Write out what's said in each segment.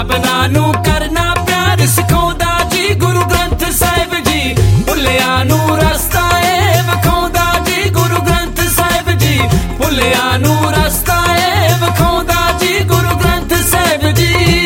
सबना नू करना प्यार सिखाउंदा जी गुरु ग्रंथ साहिब जी। भुलिया नू रस्ता ए विखाउंदा जी गुरु ग्रंथ साहिब जी। भुलिया नू रस्ता ए विखाउंदा जी गुरु ग्रंथ साहिब जी।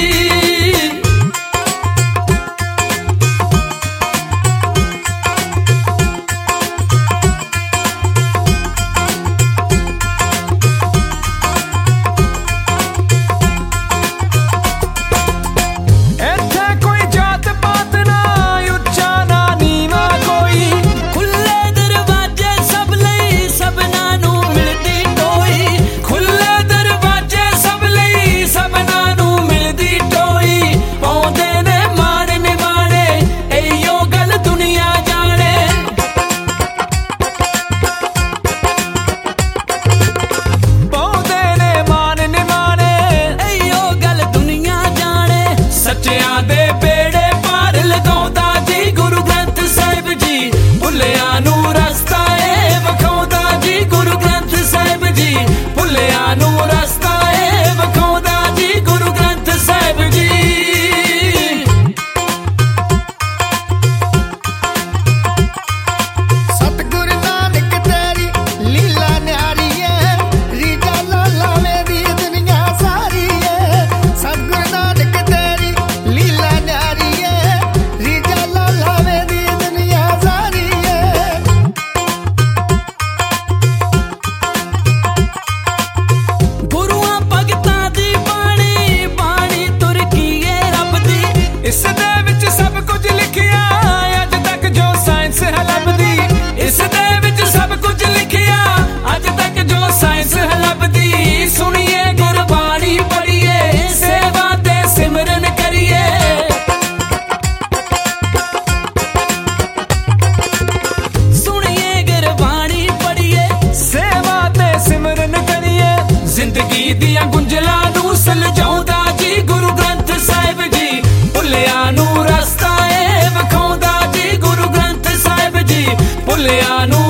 जिंदगी दिया गुंजला नू सलजाउंदा जी गुरु ग्रंथ साहिब जी। भुलिया नू रस्ता ए विखाउंदा जी गुरु ग्रंथ साहिब जी। भुलिया नू